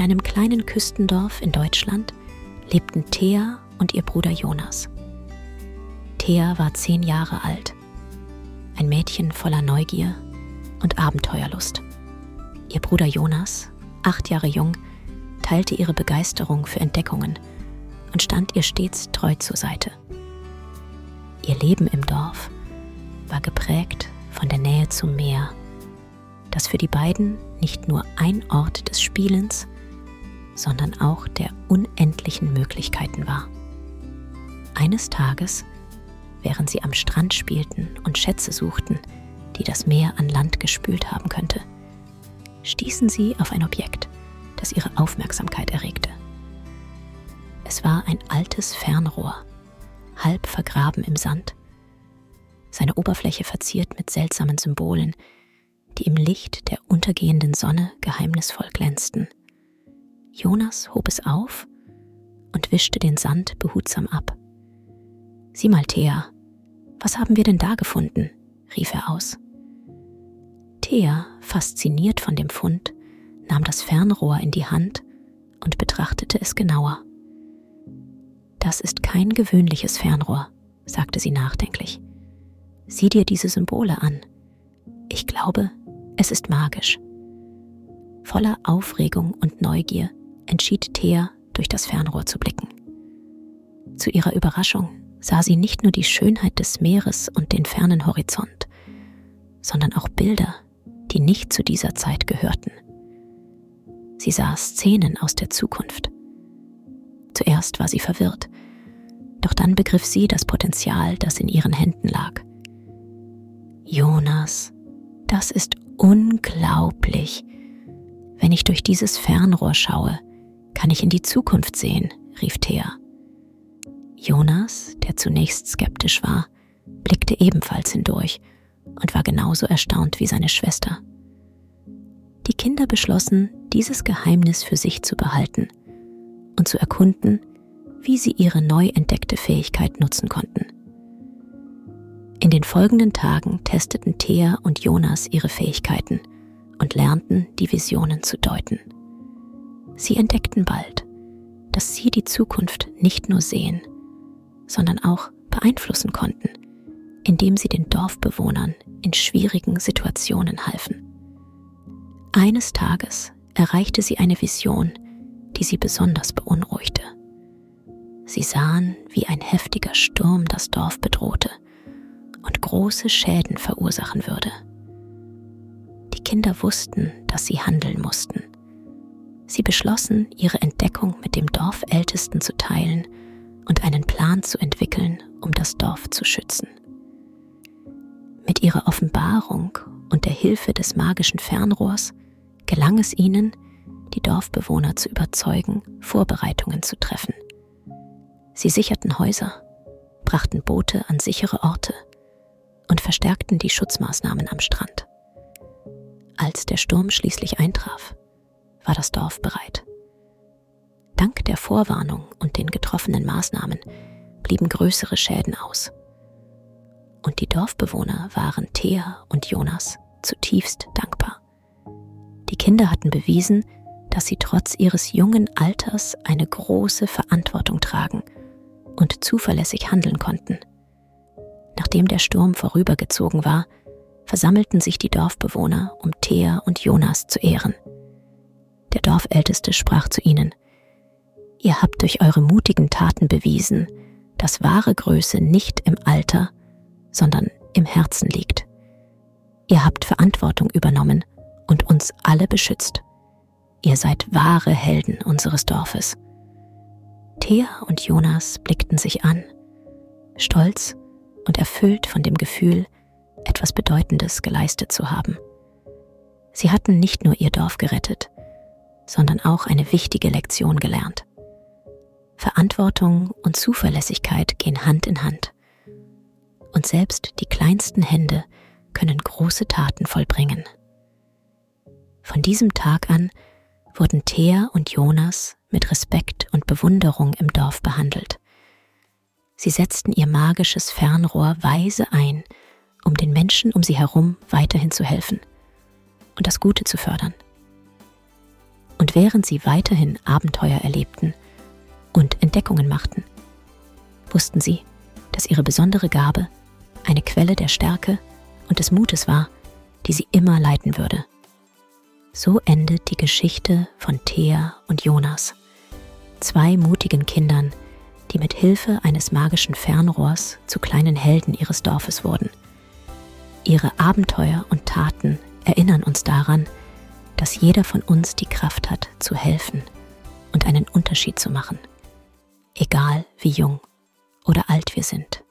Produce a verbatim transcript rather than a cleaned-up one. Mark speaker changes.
Speaker 1: einem kleinen Küstendorf in Deutschland lebten Thea und ihr Bruder Jonas. Thea war zehn Jahre alt, ein Mädchen voller Neugier und Abenteuerlust. Ihr Bruder Jonas, acht Jahre jung, teilte ihre Begeisterung für Entdeckungen und stand ihr stets treu zur Seite. Ihr Leben im Dorf war geprägt von der Nähe zum Meer, das für die beiden nicht nur ein Ort des Spielens, sondern auch der unendlichen Möglichkeiten war. Eines Tages, während sie am Strand spielten und Schätze suchten, die das Meer an Land gespült haben könnte, stießen sie auf ein Objekt, das ihre Aufmerksamkeit erregte. Es war ein altes Fernrohr, halb vergraben im Sand, seine Oberfläche verziert mit seltsamen Symbolen, die im Licht der untergehenden Sonne geheimnisvoll glänzten. Jonas hob es auf und wischte den Sand behutsam ab. »Sieh mal, Thea, was haben wir denn da gefunden?« rief er aus. Thea, fasziniert von dem Fund, nahm das Fernrohr in die Hand und betrachtete es genauer. »Das ist kein gewöhnliches Fernrohr«, sagte sie nachdenklich. »Sieh dir diese Symbole an. Ich glaube, es ist magisch.« Voller Aufregung und Neugier entschied Thea, durch das Fernrohr zu blicken. Zu ihrer Überraschung sah sie nicht nur die Schönheit des Meeres und den fernen Horizont, sondern auch Bilder, die nicht zu dieser Zeit gehörten. Sie sah Szenen aus der Zukunft. Zuerst war sie verwirrt, doch dann begriff sie das Potenzial, das in ihren Händen lag. »Jonas, das ist unglaublich. Wenn ich durch dieses Fernrohr schaue, kann ich in die Zukunft sehen«, rief Thea. Jonas, der zunächst skeptisch war, blickte ebenfalls hindurch und war genauso erstaunt wie seine Schwester. Die Kinder beschlossen, dieses Geheimnis für sich zu behalten und zu erkunden, wie sie ihre neu entdeckte Fähigkeit nutzen konnten. In den folgenden Tagen testeten Thea und Jonas ihre Fähigkeiten und lernten, die Visionen zu deuten. Sie entdeckten bald, dass sie die Zukunft nicht nur sehen, sondern auch beeinflussen konnten, indem sie den Dorfbewohnern in schwierigen Situationen halfen. Eines Tages erreichte sie eine Vision, die sie besonders beunruhigte. Sie sahen, wie ein heftiger Sturm das Dorf bedrohte und große Schäden verursachen würde. Die Kinder wussten, dass sie handeln mussten. Sie beschlossen, ihre Entdeckung mit dem Dorfältesten zu teilen und einen Plan zu entwickeln, um das Dorf zu schützen. Mit ihrer Offenbarung und der Hilfe des magischen Fernrohrs gelang es ihnen, die Dorfbewohner zu überzeugen, Vorbereitungen zu treffen. Sie sicherten Häuser, brachten Boote an sichere Orte und verstärkten die Schutzmaßnahmen am Strand. Als der Sturm schließlich eintraf, war das Dorf bereit. Dank der Vorwarnung und den getroffenen Maßnahmen blieben größere Schäden aus. Und die Dorfbewohner waren Thea und Jonas zutiefst dankbar. Die Kinder hatten bewiesen, dass sie trotz ihres jungen Alters eine große Verantwortung tragen und zuverlässig handeln konnten. Nachdem der Sturm vorübergezogen war, versammelten sich die Dorfbewohner, um Thea und Jonas zu ehren. Der Dorfälteste sprach zu ihnen: »Ihr habt durch eure mutigen Taten bewiesen, dass wahre Größe nicht im Alter, sondern im Herzen liegt. Ihr habt Verantwortung übernommen und uns alle beschützt. Ihr seid wahre Helden unseres Dorfes.« Thea und Jonas blickten sich an, stolz und erfüllt von dem Gefühl, etwas Bedeutendes geleistet zu haben. Sie hatten nicht nur ihr Dorf gerettet, sondern auch eine wichtige Lektion gelernt. Verantwortung und Zuverlässigkeit gehen Hand in Hand. Und selbst die kleinsten Hände können große Taten vollbringen. Von diesem Tag an wurden Thea und Jonas mit Respekt und Bewunderung im Dorf behandelt. Sie setzten ihr magisches Fernrohr weise ein, um den Menschen um sie herum weiterhin zu helfen und das Gute zu fördern. Und während sie weiterhin Abenteuer erlebten und Entdeckungen machten, wussten sie, dass ihre besondere Gabe eine Quelle der Stärke und des Mutes war, die sie immer leiten würde. So endet die Geschichte von Thea und Jonas, zwei mutigen Kindern, die mit Hilfe eines magischen Fernrohrs zu kleinen Helden ihres Dorfes wurden. Ihre Abenteuer und Taten erinnern uns daran, dass jeder von uns die Kraft hat, zu helfen und einen Unterschied zu machen, egal wie jung oder alt wir sind.